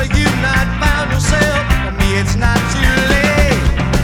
you've not found yourself. For me, it's not too late.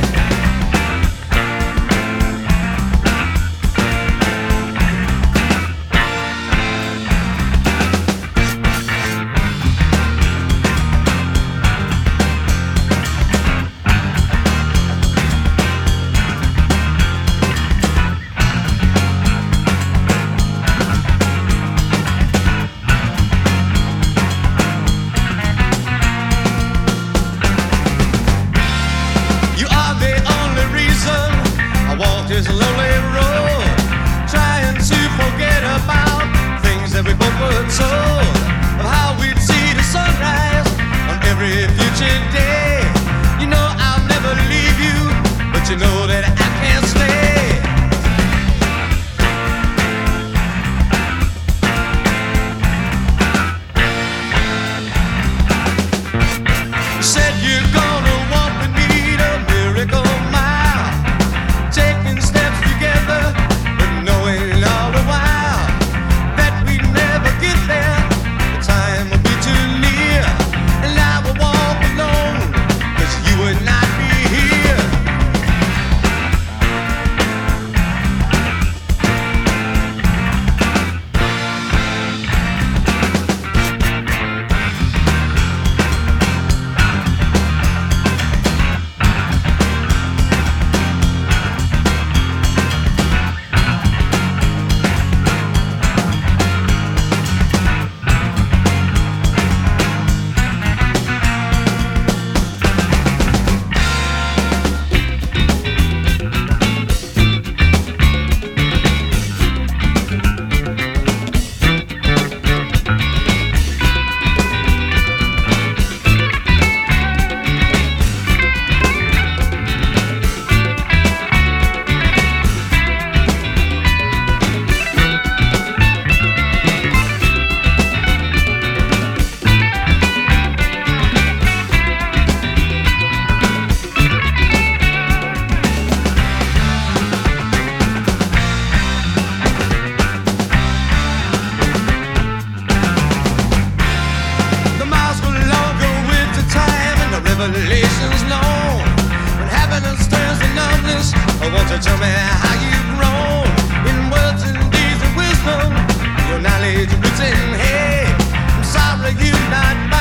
This lonely road, trying to forget about things that we both were told, of how we'd see the sunrise on every future day. You know I'll never leave you, but you know that I can't stay. You said you're gonna walk with me to Miracle Mile, taking steps together, but knowing all the while that we'd never get there. The time would be too near, and I would walk alone, 'cause you would not be here. Revelations known, when happiness turns to numbness. I want to tell me how you've grown in words and deeds of wisdom. Your knowledge written, hey, I'm sorry you've not